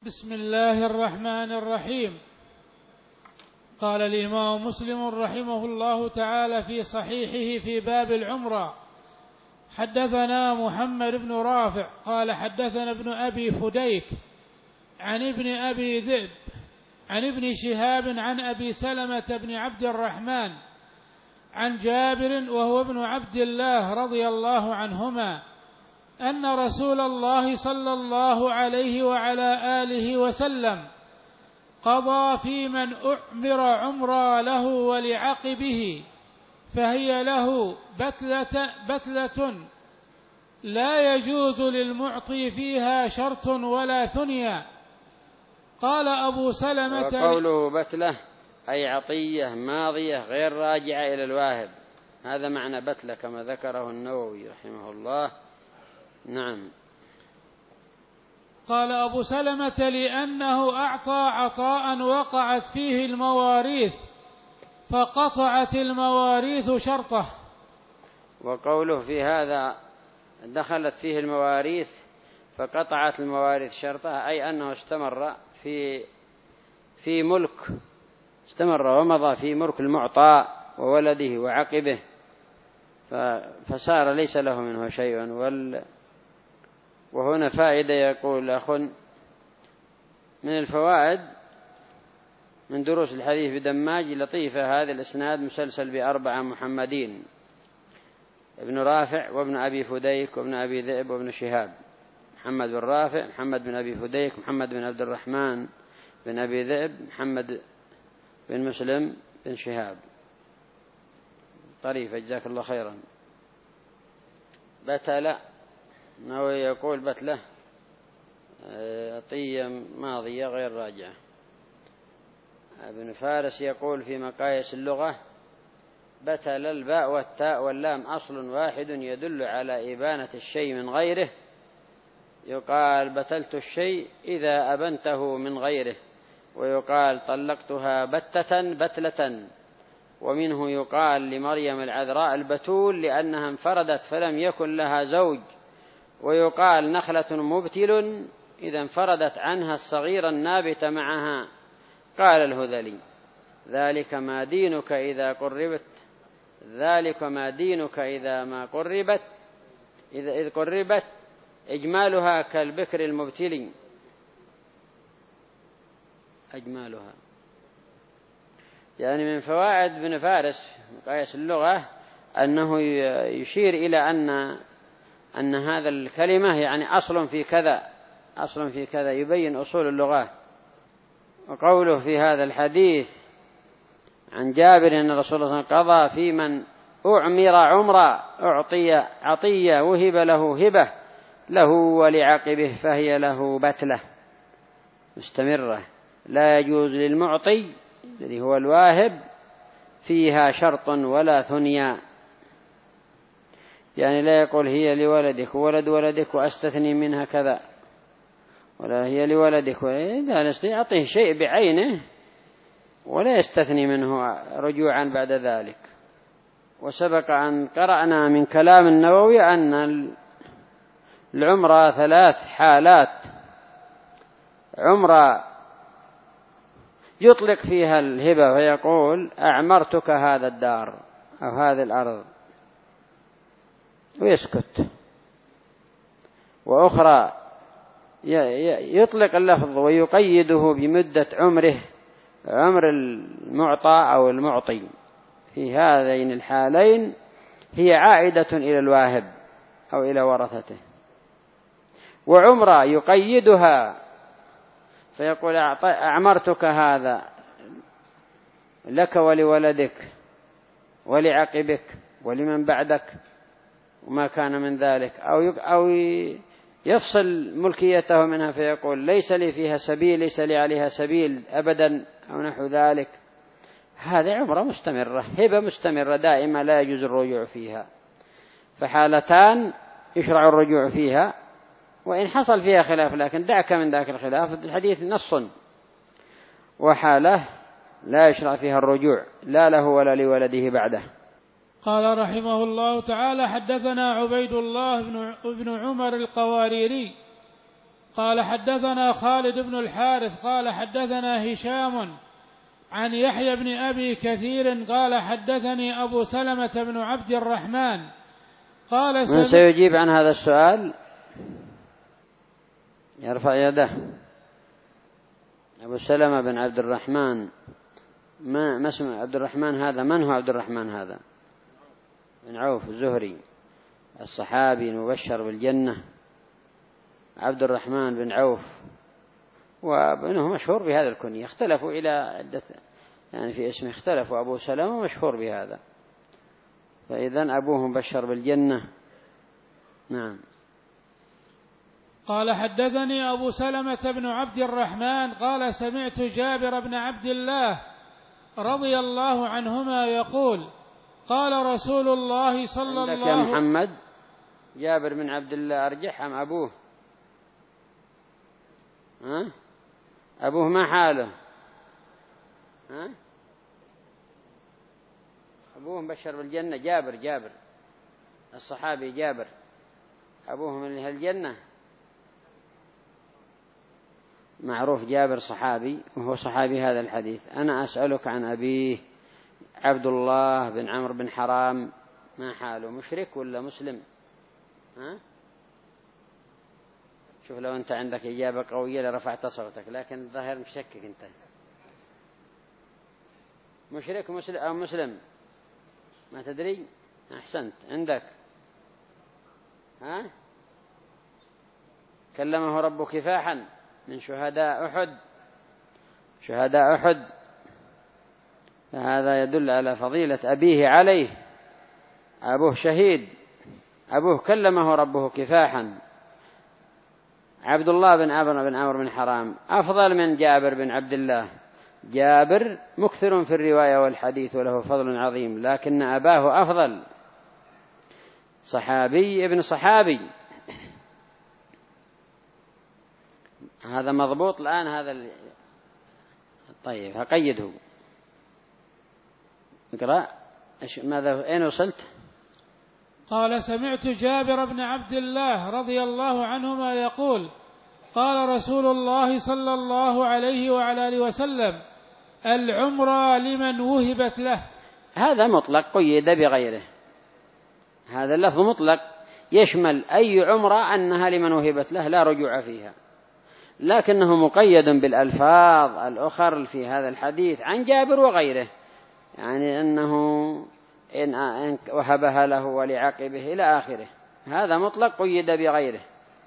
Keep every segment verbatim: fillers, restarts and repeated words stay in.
بسم الله الرحمن الرحيم. قال الإمام مسلم رحمه الله تعالى في صحيحه في باب العمرة: حدثنا محمد بن رافع قال حدثنا ابن أبي فديك عن ابن أبي ذئب عن ابن شهاب عن أبي سلمة بن عبد الرحمن عن جابر وهو ابن عبد الله رضي الله عنهما أن رسول الله صلى الله عليه وعلى آله وسلم قضى في من أعمر عمرا له ولعقبه فهي له بتلة, بتلة لا يجوز للمعطي فيها شرط ولا ثنيا. قال أبو سلمة: وقوله بتلة أي عطية ماضية غير راجعة إلى الواهب، هذا معنى بتلة كما ذكره النووي رحمه الله. نعم. قال أبو سلمة: لأنه أعطى عطاء وقعت فيه المواريث فقطعت المواريث شرطه. وقوله في هذا دخلت فيه المواريث فقطعت المواريث شرطه، أي أنه استمر في في ملك استمر ومضى في ملك المعطى وولده وعقبه، فصار ليس له منه شيء. وال وهنا فائدة، يقول أخ: من الفوائد من دروس الحديث بدماج لطيفة هذا الإسناد مسلسل بأربعة محمدين: ابن رافع وابن أبي فديك وابن أبي ذئب وابن شهاب. محمد بن رافع، محمد بن أبي فديك، محمد بن عبد الرحمن بن أبي ذئب، محمد بن مسلم بن شهاب. طريفة، جزاك الله خيرا. بتلة نووي يقول بتلة عطية ماضية غير راجعة. ابن فارس يقول في مقاييس اللغة: بتل الباء والتاء واللام أصل واحد يدل على إبانة الشيء من غيره. يقال بتلت الشيء إذا أبنته من غيره، ويقال طلقتها بتة بتلة. ومنه يقال لمريم العذراء البتول لأنها انفردت فلم يكن لها زوج. ويقال نخلة مبتل إذا انفردت عنها الصغير النابت معها. قال الهذلي: ذلك ما دينك إذا قربت ذلك ما دينك إذا ما قربت إذا إذ قربت إجمالها كالبكر المبتل. أجمالها يعني من فوائد ابن فارس مقاييس اللغة أنه يشير إلى أن أن هذا الكلمة يعني أصل في كذا أصل في كذا، يبين أصول اللغة. وقوله في هذا الحديث عن جابر أن رسول الله قضى في من أعمر عمرا أعطي عطية وهب له هبة له ولعقبه فهي له بتلة مستمرة لا يجوز للمعطي الذي هو الواهب فيها شرط ولا ثنيا. يعني لا يقول هي لولدك وولد ولدك وأستثني منها كذا، ولا هي لولدك، إذا نستطيع أعطيه شيء بعينه ولا يستثني منه رجوعا بعد ذلك. وسبق أن قرأنا من كلام النووي أن العمرة ثلاث حالات: عمرة يطلق فيها الهبة ويقول أعمرتك هذا الدار أو هذه الأرض ويسكت، وأخرى يطلق اللفظ ويقيده بمدة عمره عمر المعطى أو المعطي. في هذين الحالين هي عائدة إلى الواهب أو إلى ورثته. وعمرة يقيدها فيقول أعمرتك هذا لك ولولدك ولعقبك ولمن بعدك وما كان من ذلك، أو أو يفصل ملكيته منها فيقول ليس لي فيها سبيل، ليس لي عليها سبيل أبدا أو نحو ذلك. هذه عمرة مستمرة، هبة مستمرة دائما لا يجوز الرجوع فيها. فحالتان يشرع الرجوع فيها وإن حصل فيها خلاف، لكن دعك من ذاك الخلاف، الحديث نص. وحالة لا يشرع فيها الرجوع لا له ولا لولده بعده. قال رحمه الله تعالى: حدثنا عبيد الله بن عمر القواريري قال حدثنا خالد بن الحارث قال حدثنا هشام عن يحيى بن أبي كثير قال حدثني أبو سلمة بن عبد الرحمن قال من سيجيب عن هذا السؤال؟ يرفع يده. أبو سلمة بن عبد الرحمن، ما, ما اسمه عبد الرحمن هذا؟ من هو عبد الرحمن هذا؟ بن عوف الزهري الصحابي المبشر بالجنة، عبد الرحمن بن عوف، وابنه مشهور بهذا الكنية. اختلفوا إلى عدة يعني في اسمه، اختلفوا. أبو سلمة مشهور بهذا، فإذن أبوه مبشر بالجنة. نعم. قال حدثني أبو سلمة بن عبد الرحمن قال سمعت جابر بن عبد الله رضي الله عنهما يقول قال رسول الله صلى الله عليه وسلم. عندك يا محمد جابر بن عبد الله أرجح أم أبوه؟ ها؟ أبوه ما حاله؟ ها؟ أبوه مبشر بالجنة جابر، جابر الصحابي جابر، أبوه من أهل الجنة، معروف جابر صحابي وهو صحابي هذا الحديث. أنا أسألك عن أبيه عبد الله بن عمرو بن حرام، ما حاله؟ مشرك ولا مسلم؟ ها؟ شوف لو أنت عندك إجابة قوية لرفعت صوتك، لكن الظاهر مشكك أنت. مشرك مسلم أو مسلم؟ ما تدري؟ أحسنت. عندك؟ ها؟ كلمه ربه كفاحا من شهداء أحد، شهداء أحد، فهذا يدل على فضيلة أبيه عليه. أبوه شهيد، أبوه كلمه ربه كفاحا. عبد الله بن عمرو بن عمرو بن حرام أفضل من جابر بن عبد الله. جابر مكثر في الرواية والحديث وله فضل عظيم، لكن أباه أفضل، صحابي ابن صحابي. هذا مضبوط الآن هذا ال... طيب هقيده. اقرأ. ماذا؟ أين وصلت؟ قال سمعت جابر بن عبد الله رضي الله عنهما يقول قال رسول الله صلى الله عليه وعلى آله وسلم العمرة لمن وهبت له. هذا مطلق قيد بغيره، هذا اللفظ مطلق يشمل أي عمرة أنها لمن وهبت له لا رجوع فيها، لكنه مقيد بالألفاظ الأخر في هذا الحديث عن جابر وغيره، يعني أنه إن وهبها له ولعقبه إلى آخره. هذا مطلق قيد بغيره.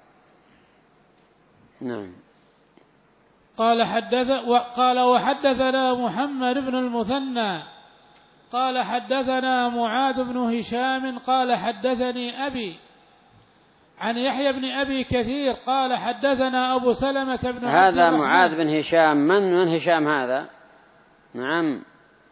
نعم. قال حدث وقال وحدثنا محمد بن المثنى قال حدثنا معاذ بن هشام قال حدثني أبي عن يحيى بن أبي كثير قال حدثنا أبو سلمة بن عبد هذا معاذ بن هشام. من من هشام هذا؟ نعم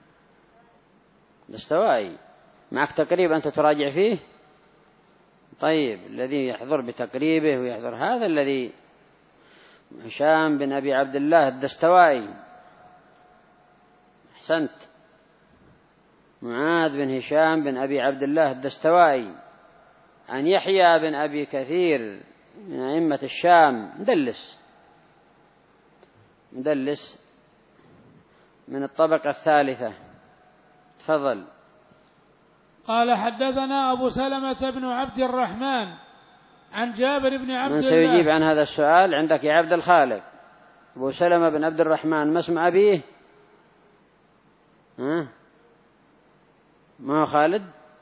دستوائي. معك تقريب أنت تراجع فيه؟ طيب الذي يحضر بتقريبه ويحضر هذا الذي هشام بن أبي عبد الله الدستوائي. أحسنت. معاذ بن هشام بن أبي عبد الله الدستوائي عن يحيى بن أبي كثير من أئمة الشام، مدلس مدلس من الطبقة الثالثة. تفضل. قال حدثنا أبو سلمة بن عبد الرحمن عن جابر بن عبد الله. من سيجيب عن هذا السؤال؟ عندك يا عبد الخالق. أبو سلمة بن عبد الرحمن ما اسم أبيه؟ ها؟ ما هو خالد؟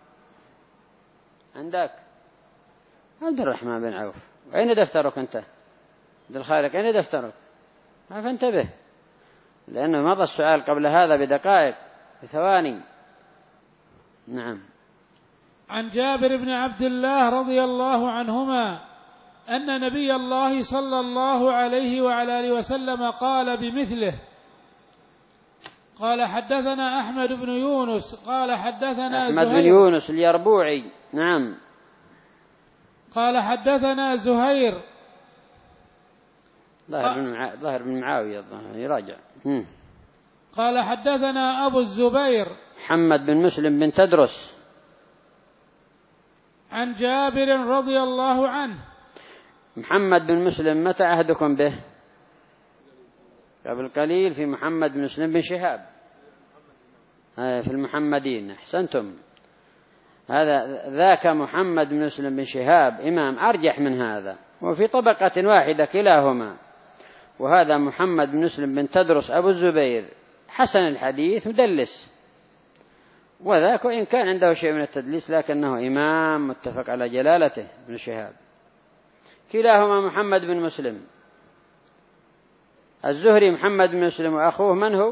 عندك عبد الرحمن بن عوف. أين دفترك أنت؟ عبد الخالق أين دفترك؟ ما فانتبه، لأنه مضى السؤال قبل هذا بدقائق بثواني. نعم. عن جابر بن عبد الله رضي الله عنهما أن نبي الله صلى الله عليه وعلى آله وسلم قال بمثله. قال حدثنا أحمد بن يونس قال حدثنا أحمد بن يونس اليربوعي. نعم. قال حدثنا زهير ظاهر بن معاوية يراجع. قال حدثنا أبو الزبير محمد بن مسلم بن تدرس عن جابر رضي الله عنه. محمد بن مسلم متى عهدكم به؟ قبل قليل في محمد بن مسلم بن شهاب في المحمدين. أحسنتم، هذا ذاك محمد بن مسلم بن شهاب إمام أرجح من هذا، وفي طبقة واحدة كلاهما. وهذا محمد بن مسلم بن تدرس أبو الزبير حسن الحديث مدلس، وذاك وإن كان عنده شيء من التدليس لكنه إمام متفق على جلالته بن شهاب. كلاهما محمد بن مسلم. الزهري محمد بن مسلم، وأخوه من هو؟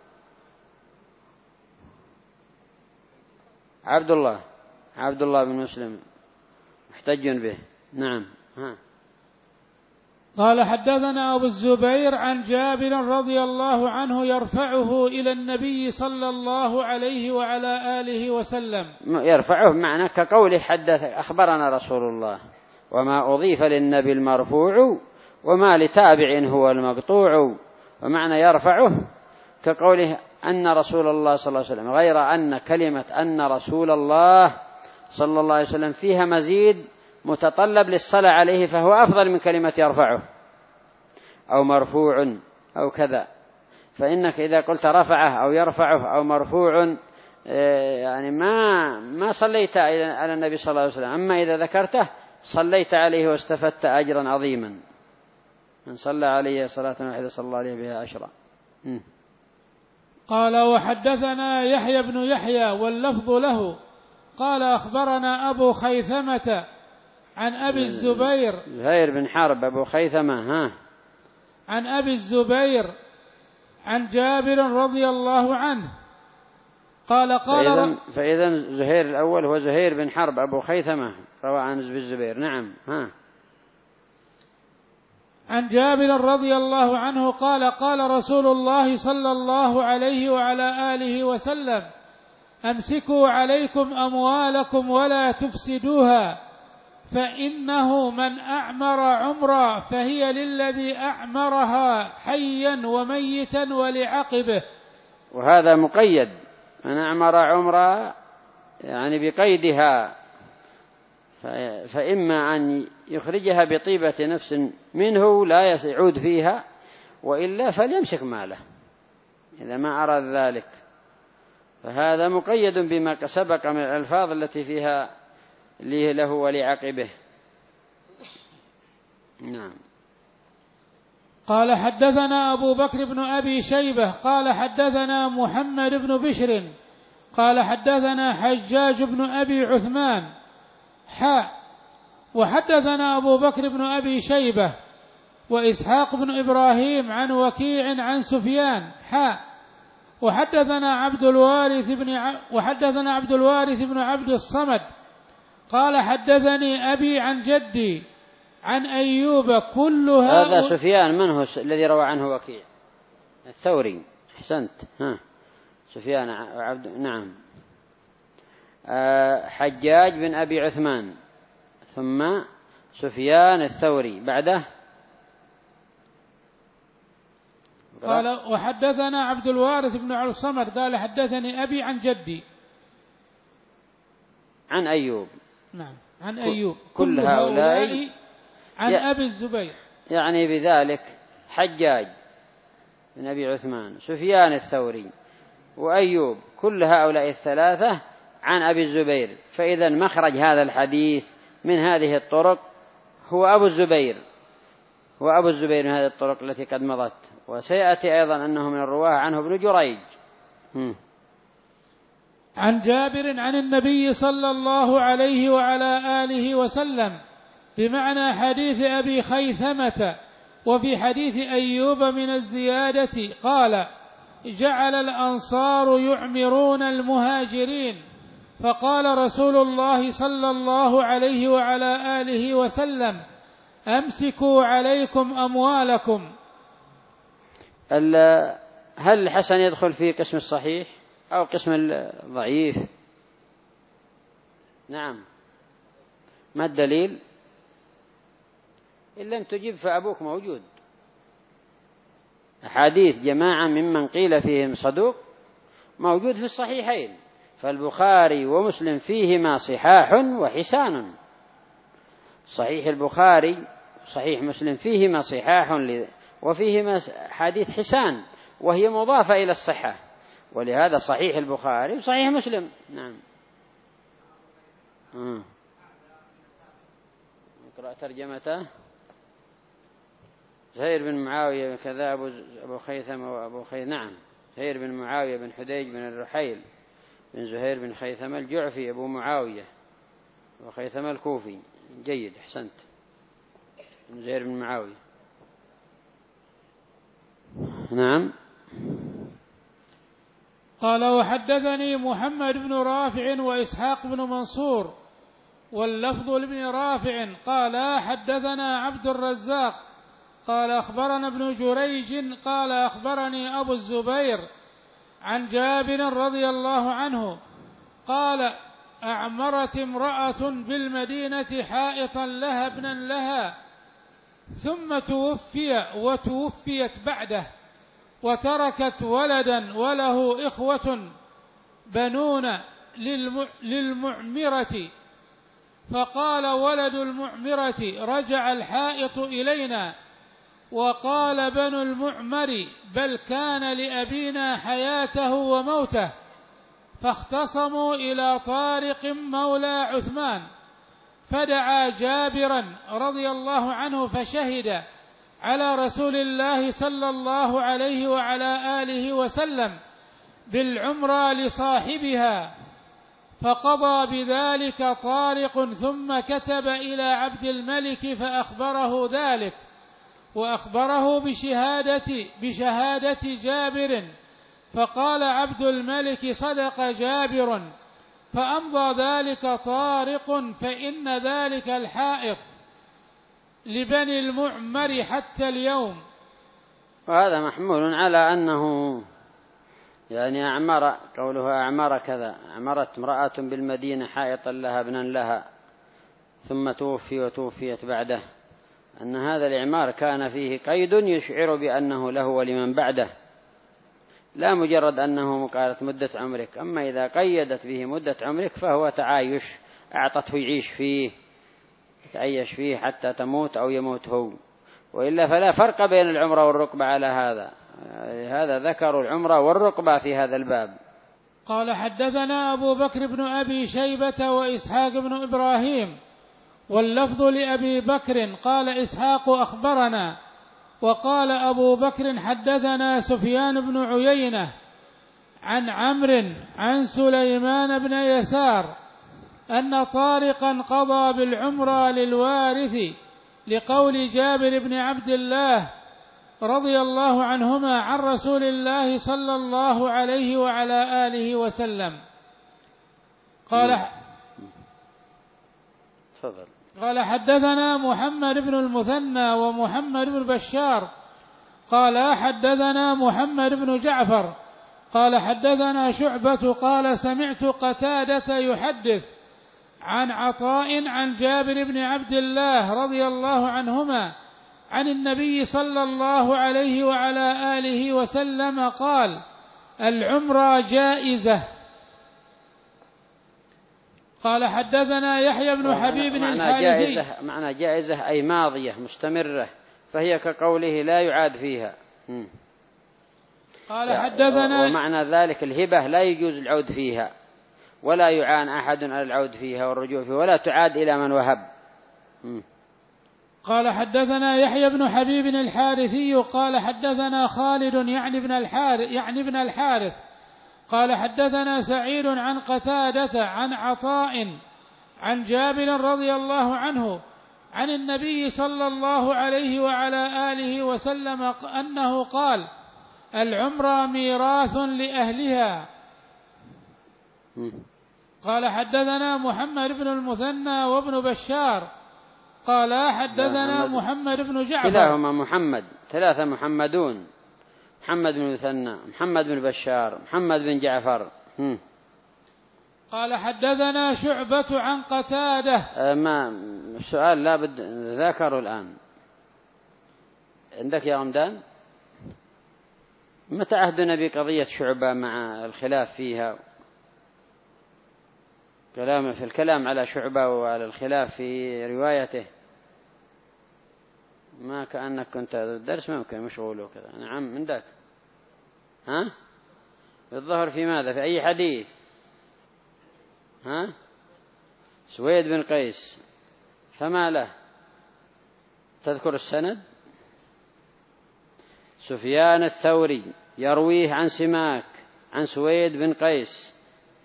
عبد الله عبد الله بن مسلم محتج به. نعم. ها. قال حدثنا أبو الزبير عن جابر رضي الله عنه يرفعه إلى النبي صلى الله عليه وعلى آله وسلم. يرفعه معنى كقوله حدث أخبرنا رسول الله، وما أضيف للنبي المرفوع وما لتابع هو المقطوع. ومعنى يرفعه كقوله أن رسول الله صلى الله عليه وسلم، غير أن كلمة أن رسول الله صلى الله عليه وسلم فيها مزيد متطلب للصلاة عليه، فهو أفضل من كلمة يرفعه أو مرفوع أو كذا. فإنك إذا قلت رفعه أو يرفعه أو مرفوع يعني ما ما صليت على النبي صلى الله عليه وسلم. أما إذا ذكرته صليت عليه واستفدت أجرا عظيما. من صلى عليه صلاة واحدة صلى الله عليه بها عشرة. قال وحدثنا يحيى بن يحيى واللفظ له قال أخبرنا أبو خيثمة عن أبي الزبير زهير بن حرب أبو خيثمة ها عن أبي الزبير عن جابر رضي الله عنه قال قال فإذا, فإذا زهير الأول هو زهير بن حرب أبو خيثمة روى عن أبي الزبير. نعم. ها. عن جابر رضي الله عنه قال قال رسول الله صلى الله عليه وعلى آله وسلم أمسكوا عليكم أموالكم ولا تفسدوها، فإنه من أعمر عمرا فهي للذي أعمرها حيا وميتا ولعقبه. وهذا مقيد، من أعمر عمرا يعني بقيدها، فإما أن يخرجها بطيبة نفس منه لا يعود فيها، وإلا فليمسك ماله إذا ما أراد ذلك. فهذا مقيد بما سبق من الألفاظ التي فيها ليه له ولعقبه. نعم. قال حدثنا أبو بكر بن أبي شيبة قال حدثنا محمد بن بشر قال حدثنا حجاج بن أبي عثمان حاء وحدثنا أبو بكر بن أبي شيبة وإسحاق بن إبراهيم عن وكيع عن سفيان حاء وحدثنا عبد الوارث بن ع... وحدثنا عبد الوارث بن عبد الصمد قال حدثني أبي عن جدي عن أيوب كلها. هذا سفيان من هو الذي روى عنه وكيع؟ الثوري. أحسنت. ها. سفيان عبد. نعم. أه حجاج بن أبي عثمان ثم سفيان الثوري بعده. قال وحدثنا عبد الوارث بن عبد الصمد قال حدثني أبي عن جدي عن أيوب. نعم عن أيوب. كل هؤلاء عن ي... أبي الزبير. يعني بذلك حجاج بن أبي عثمان سفيان الثوري وأيوب كل هؤلاء الثلاثة عن أبي الزبير. فإذا مخرج هذا الحديث من هذه الطرق هو أبو الزبير، هو أبو الزبير من هذه الطرق التي قد مضت. وسيأتي أيضا أنه من الرواه عنه ابن جريج. هم. عن جابر عن النبي صلى الله عليه وعلى آله وسلم بمعنى حديث أبي خيثمة. وفي حديث أيوب من الزيادة قال جعل الأنصار يعمرون المهاجرين، فقال رسول الله صلى الله عليه وعلى آله وسلم أمسكوا عليكم أموالكم. هل الحسن يدخل في قسم الصحيح أو قسم الضعيف؟ نعم. ما الدليل؟ إن لم تجب فأبوك موجود. أحاديث جماعة ممن قيل فيهم صدوق موجود في الصحيحين، فالبخاري ومسلم فيهما صحاح وحسان. صحيح البخاري صحيح مسلم فيهما صحاح وفيهما حديث حسان وهي مضافة إلى الصحة، ولهذا صحيح البخاري وصحيح مسلم. نعم. آه. نقرأ ترجمته. زهير بن معاوية كذا أبو خيثمة وأبو خيثمة. نعم. زهير بن معاوية بن حديج بن الرحيل بن زهير بن خيثمة الجعفي أبو معاوية وخيثمة الكوفي. جيد، أحسنت. بن زهير بن معاوية. نعم. قال وحدثني محمد بن رافع وإسحاق بن منصور واللفظ لابن رافع قال حدثنا عبد الرزاق قال أخبرنا ابن جريج قال أخبرني أبو الزبير عن جابر رضي الله عنه قال أعمرت امرأة بالمدينة حائطا لها ابنا لها ثم توفي وتوفيت بعده وتركت ولدا وله إخوة بنون للمعمرة، فقال ولد المعمرة رجع الحائط إلينا، وقال بنو المعمر بل كان لأبينا حياته وموته، فاختصموا إلى طارق مولى عثمان فدعا جابرا رضي الله عنه فشهد على رسول الله صلى الله عليه وعلى آله وسلم بالعمرة لصاحبها، فقضى بذلك طارق ثم كتب إلى عبد الملك فأخبره ذلك، وأخبره بشهادة, بشهادة جابر، فقال عبد الملك صدق جابر، فأمضى ذلك طارق، فإن ذلك الحائط لبني المعمر حتى اليوم. وهذا محمول على أنه يعني أعمر، قوله أعمر كذا، أعمرت امرأة بالمدينة حائطا لها ابنا لها ثم توفي وتوفيت بعده، أن هذا الإعمار كان فيه قيد يشعر بأنه له ولمن بعده، لا مجرد أنه قالت مدة عمرك. أما إذا قيدت به مدة عمرك فهو تعايش، أعطته يعيش فيه يتعيش فيه حتى تموت أو يموت هو، وإلا فلا فرق بين العمرة والرقبة على هذا. هذا ذكر العمرة والرقبة في هذا الباب. قال حدثنا أبو بكر بن أبي شيبة وإسحاق بن إبراهيم واللفظ لأبي بكر قال إسحاق أخبرنا، وقال أبو بكر حدثنا سفيان بن عيينة عن عمرو عن سليمان بن يسار أن طارقا قضى بالعمرة للوارث لقول جابر بن عبد الله رضي الله عنهما عن رسول الله صلى الله عليه وعلى آله وسلم. قال قال حدثنا محمد بن المثنى ومحمد بن بشار قال حدثنا محمد بن جعفر قال حدثنا شعبة قال سمعت قتادة يحدث عن عطاء عن جابر بن عبد الله رضي الله عنهما عن النبي صلى الله عليه وعلى آله وسلم قال العمرة جائزة. قال حدثنا يحيى بن حبيب الحارثي. جائزة معنى جائزة أي ماضية مستمرة، فهي كقوله لا يعاد فيها. قال حدثنا ومعنى ذلك الهبة لا يجوز العود فيها ولا يعان أحد على العود فيها والرجوع فيها ولا تعاد إلى من وهب. قال حدثنا يحيى بن حبيب الحارثي قال حدثنا خالد يعني ابن الحارث يعني ابن الحارث قال حدثنا سعيد عن قتادة عن عطاء عن جابر رضي الله عنه عن النبي صلى الله عليه وعلى آله وسلم أنه قال العمرة ميراث لأهلها. قال حدثنا محمد بن المثنى وابن بشار قال حدثنا محمد بن جعفر. كلاهما محمد، ثلاثة محمدون، محمد بن مثنى، محمد بن بشار، محمد بن جعفر. هم. قال حدثنا شعبة عن قتادة. ما السؤال لا بد ذكره الآن عندك يا رمضان؟ متى عهدنا بقضية شعبة مع الخلاف فيها؟ كلام في الكلام على شعبة وعلى الخلاف في روايته. ما كأنك كنت هذا الدرس ممكن مشغول وكذا. نعم من ذاك. ها الظهر في ماذا؟ في أي حديث؟ ها سويد بن قيس، فما له؟ تذكر السند؟ سفيان الثوري يرويه عن سماك عن سويد بن قيس،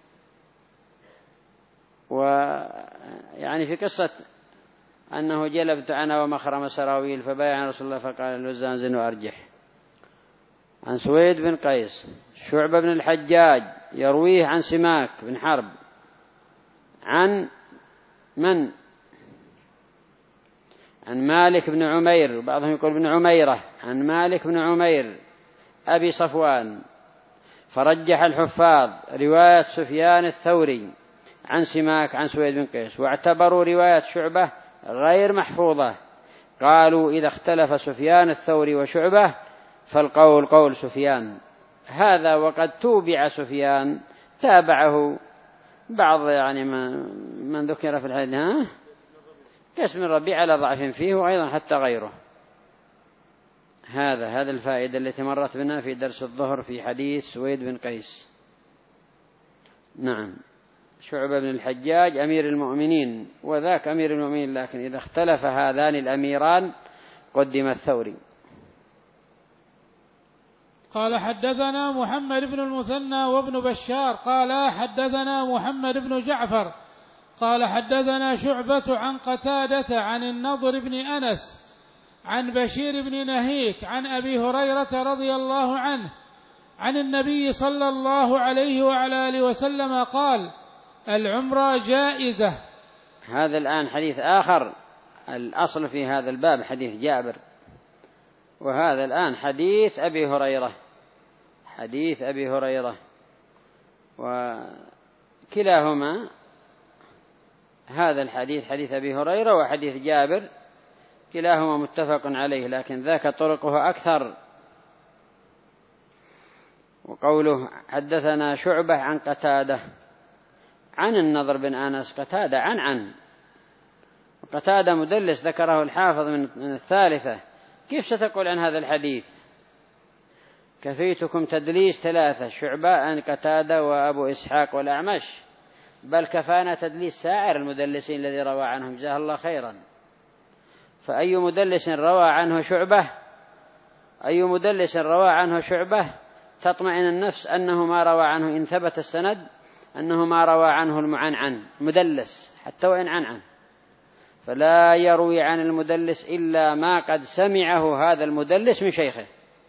ويعني في قصة أنه جلبت أنا ومخرم سراويل فبايع رسول الله فقال الوزان زن وأرجح. عن سويد بن قيس. شعبة بن الحجاج يرويه عن سماك بن حرب عن من؟ عن مالك بن عمير، وبعضهم يقول بن عميرة، عن مالك بن عمير أبي صفوان. فرجح الحفاظ رواية سفيان الثوري عن سماك عن سويد بن قيس، واعتبروا رواية شعبة غير محفوظة. قالوا إذا اختلف سفيان الثوري وشعبة فالقول قول سفيان. هذا وقد توبع سفيان، تابعه بعض يعني من ذكر في الحديث ها كاسم الربيع على ضعف فيه، وأيضا حتى غيره. هذا هذا الفائدة التي مرت بنا في درس الظهر في حديث سويد بن قيس. نعم. شعبة بن الحجاج أمير المؤمنين، وذاك أمير المؤمنين، لكن إذا اختلف هذان الأميران قدم الثوري. قال حدثنا محمد بن المثنى وابن بشار قال حدثنا محمد بن جعفر قال حدثنا شعبة عن قتادة عن النضر بن أنس عن بشير بن نهيك عن أبي هريرة رضي الله عنه عن النبي صلى الله عليه وعلى آله وسلم قال العمرة جائزة. هذا الآن حديث آخر. الأصل في هذا الباب حديث جابر، وهذا الآن حديث أبي هريرة، حديث أبي هريرة، وكلاهما هذا الحديث حديث أبي هريرة وحديث جابر كلاهما متفق عليه، لكن ذاك طرقه أكثر. وقوله حدثنا شعبة عن قتادة عن النضر بن أنس، قتادة عن عن وقتادة مدلس ذكره الحافظ من الثالثة. كيف ستقول عن هذا الحديث؟ كفيتكم تدليس ثلاثة، شعبة عن قتادة وأبو إسحاق والأعمش، بل كفانا تدليس سائر المدلسين الذي روى عنهم جزاه الله خيرا. فأي مدلس روى عنه شعبة أي مدلس روى عنه شعبة تطمئن النفس أنه ما روى عنه إن ثبت السند أنه ما روى عنه المعنعن مدلس حتى وإن عنعن، فلا يروي عن المدلس إلا ما قد سمعه هذا المدلس من شيخه.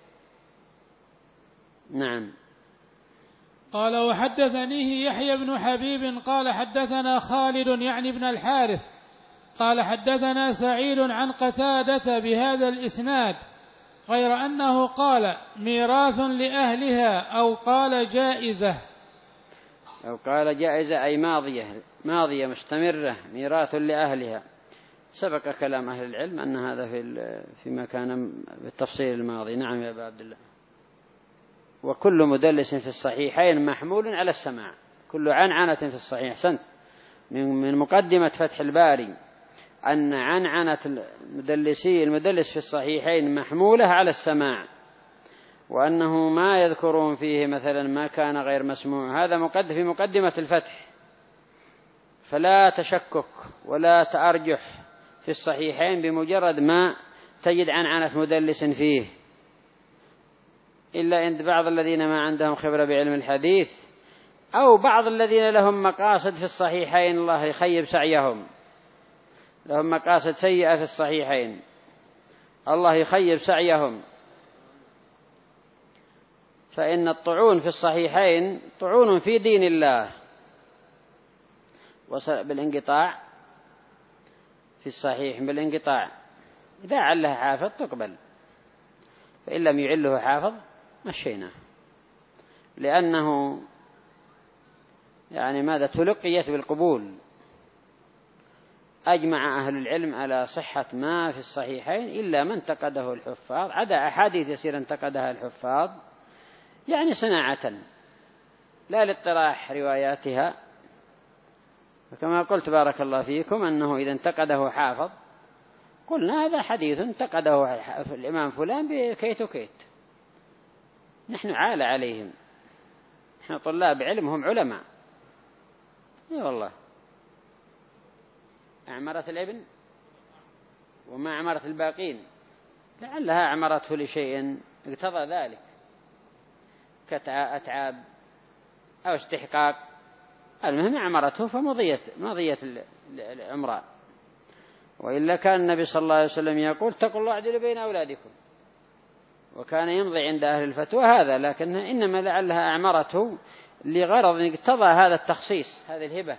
نعم. قال وحدثنيه يحيى بن حبيب قال حدثنا خالد يعني ابن الحارث قال حدثنا سعيد عن قتادة بهذا الإسناد، غير أنه قال ميراث لأهلها أو قال جائزة. أو قال جائزة أي ماضية ماضية مستمرة، ميراث لأهلها. سبق كلام أهل العلم أن هذا في فيما كان بالتفصيل الماضي. نعم يا أبا عبد الله. وكل مدلس في الصحيحين محمول على السماع، كل عنعنة في الصحيح. سنت من مقدمة فتح الباري أن عنعنة المدلسي المدلس في الصحيحين محمولة على السماع، وأنه ما يذكرون فيه مثلا ما كان غير مسموع. هذا مقدم في مقدمة الفتح. فلا تشكك ولا تأرجح في الصحيحين بمجرد ما تجد عنعنة مدلس فيه، إلا عند بعض الذين ما عندهم خبرة بعلم الحديث، أو بعض الذين لهم مقاصد في الصحيحين الله يخيب سعيهم، لهم مقاصد سيئة في الصحيحين الله يخيب سعيهم. فإن الطعون في الصحيحين طعون في دين الله. وصل بالانقطاع في الصحيح بالانقطاع، إذا علها حافظ تقبل، فإن لم يعله حافظ مشينا، لأنه يعني ماذا تلقيت بالقبول. أجمع أهل العلم على صحة ما في الصحيحين إلا من انتقده الحفاظ، عدا أحاديث يسير انتقدها الحفاظ يعني صناعة لا لاطراح رواياتها. فكما قلت بارك الله فيكم أنه إذا انتقده حافظ قلنا هذا حديث انتقده الإمام فلان بكيت وكيت، نحن عال عليهم، نحن طلاب علم هم علماء. اي والله، أعمرت الابن وما أعمرت الباقين، لعلها أعمرته لشيء اقتضى ذلك كأتعاب أو استحقاق، المهم أعمرته فمضيت مضيت العمراء. وإلا كان النبي صلى الله عليه وسلم يقول اتقوا الله اعدلوا بين أولادكم، وكان يمضي عند أهل الفتوى هذا، لكن إنما لعلها أعمرته لغرض اقتضى هذا التخصيص، هذه الهبة.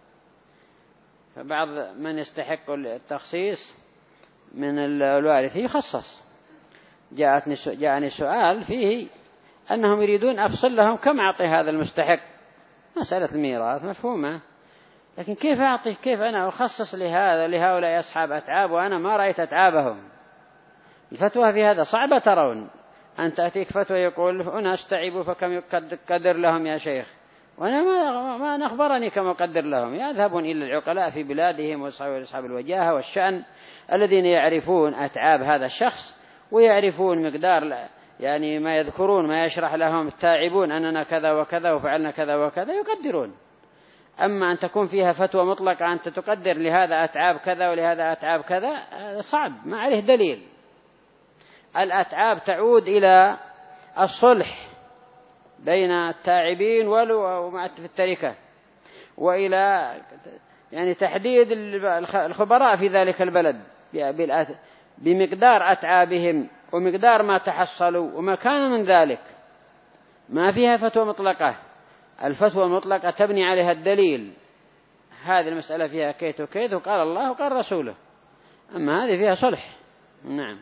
فبعض من يستحق التخصيص من الوارث يخصص. جاءتني جاءني سؤال فيه أنهم يريدون أفصل لهم كم أعطي هذا المستحق، مسألة الميراث مفهومة، لكن كيف أعطي، كيف أنا أخصص لهذا لهؤلاء أصحاب أتعاب وأنا ما رأيت أتعابهم؟ الفتوى في هذا صعبة. ترون أن تأتيك فتوى يقول أناس تعبوا فكم يقدر لهم يا شيخ، وأنا ما ما نخبرني كم أقدر لهم. يذهبون إلى العقلاء في بلادهم وأصحاب الوجاهة والشأن الذين يعرفون أتعاب هذا الشخص ويعرفون مقدار، يعني ما يذكرون ما يشرح لهم التاعبون أننا كذا وكذا وفعلنا كذا وكذا يقدرون. أما أن تكون فيها فتوى مطلقة أنت تقدر لهذا أتعاب كذا ولهذا أتعاب كذا، هذا صعب ما عليه دليل. الأتعاب تعود إلى الصلح بين التاعبين ولو في التركة، وإلى يعني تحديد الخبراء في ذلك البلد بمقدار أتعابهم ومقدار ما تحصلوا وما كان من ذلك. ما فيها فتوى مطلقة. الفتوى المطلقة تبني عليها الدليل، هذه المسألة فيها كيت وكيت وقال الله وقال رسوله، أما هذه فيها صلح. نعم،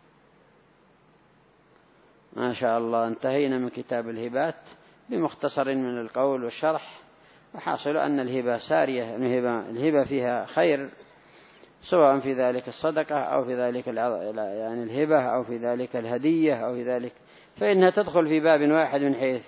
ما شاء الله. انتهينا من كتاب الهبات بمختصر من القول والشرح، وحاصل أن الهبة سارية، الهبة, الهبة فيها خير، سواء في ذلك الصدقة أو في ذلك يعني الهبة أو في ذلك الهدية أو في ذلك، فإنها تدخل في باب واحد من حيث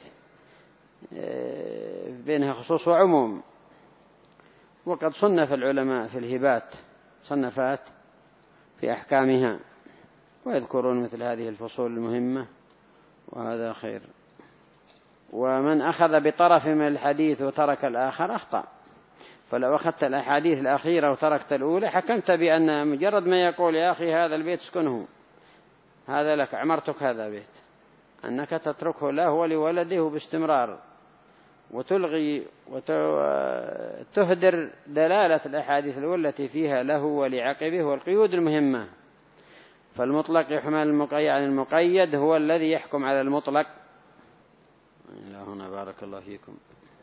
بينها خصوص وعموم. وقد صنف العلماء في الهبات صنفات في أحكامها ويذكرون مثل هذه الفصول المهمة، وهذا خير. ومن أخذ بطرف من الحديث وترك الآخر أخطأ. فلو أخذت الأحاديث الأخيرة وتركت الأولى حكمت بأن مجرد ما يقول يا أخي هذا البيت اسكنه، هذا لك، عمرتك هذا بيت، أنك تتركه له ولولده باستمرار، وتلغي وتهدر دلالة الأحاديث التي فيها له ولعقبه والقيود المهمة. فالمطلق يحمل المقيد عن المقيد، هو الذي يحكم على المطلق. إلى هنا بارك الله فيكم.